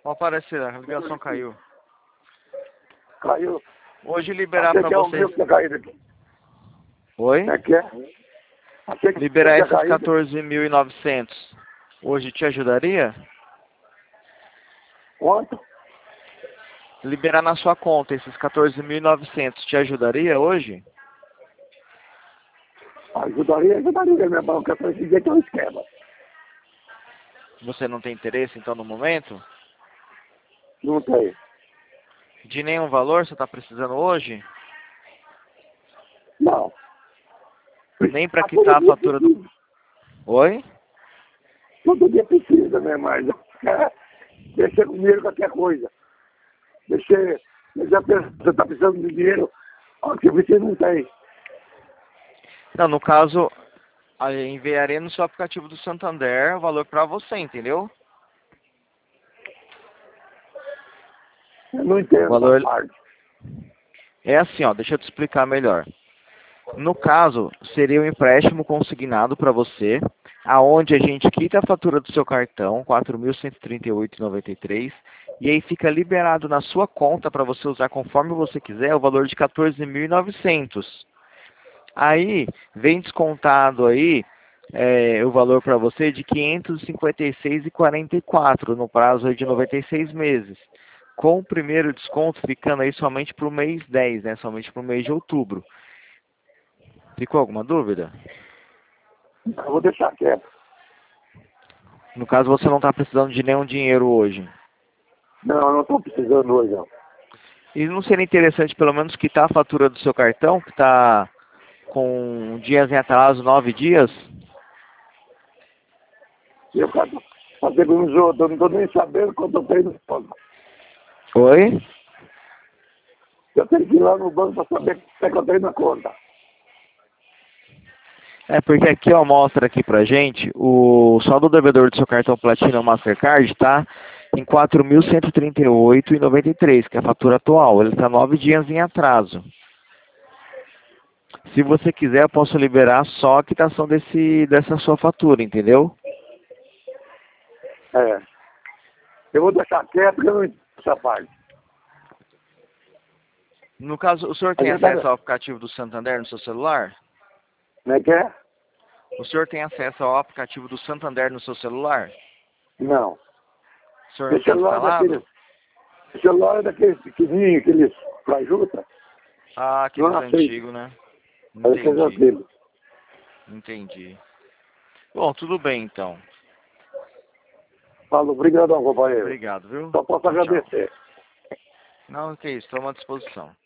Ó, Aparecida, a ligação caiu. Caiu. Hoje liberar Achei pra que é o vocês. meu que tinha caído aqui. Oi? É que é? Achei que Liberar tinha esses caído. 14.900. Hoje te ajudaria? Quanto? Liberar na sua conta esses 14.900 te ajudaria hoje? Ajudaria, meu irmão, que eu preciso que é um esquema. Você não tem interesse então no momento? Não tem. De nenhum valor você está precisando hoje? Não. Nem para quitar a fatura do... Oi? Todo dia precisa, né, mas deixa comigo qualquer coisa. Deixa você está precisando de dinheiro, ó, que você não tem. Não, no caso, enviaria no seu aplicativo do Santander o valor para você, entendeu? Eu não O entendo essa valor parte. é assim, ó, deixa eu te explicar melhor. No caso, seria um empréstimo consignado para você, aonde a gente quita a fatura do seu cartão, R$ 4.138,93, e aí fica liberado na sua conta para você usar conforme você quiser o valor de 14.900. Aí vem descontado aí o valor para você de 556,44 no prazo aí de 96 meses. Com o primeiro desconto ficando aí somente para o mês 10, né? Somente para o mês de outubro. Ficou alguma dúvida? Eu vou deixar quieto. No caso, você não está precisando de nenhum dinheiro hoje. Não, eu não estou precisando hoje, não. E não seria interessante pelo menos quitar a fatura do seu cartão, que está com dias em atraso, 9 dias? Eu quero fazer com os outros, eu não estou nem sabendo quanto eu tenho no banco. Oi? Eu tenho que ir lá no banco para saber quanto é que eu tenho na conta. É porque aqui, ó, mostra aqui pra gente, o saldo devedor do seu cartão Platinum Mastercard tá em R$ 4.138,93, que é a fatura atual. Ele está 9 dias em atraso. Se você quiser, eu posso liberar só a quitação dessa sua fatura, entendeu? É. Eu vou deixar quieto porque eu não entendo essa parte. No caso, o senhor A tem gente tá... acesso ao aplicativo do Santander no seu celular? Como é que é? O senhor tem acesso ao aplicativo do Santander no seu celular? Não. O senhor não Meu tem celular é instalado? daqueles pequenininhos, aqueles pra junta. Ah, Não aqueles aceito. antigos, né? Aqueles Entendi, antigos. entendi. Bom, tudo bem então. Falo, obrigadão, companheiro. Obrigado, viu? Só posso Tchau, tchau. agradecer. Não, que isso, estou à disposição.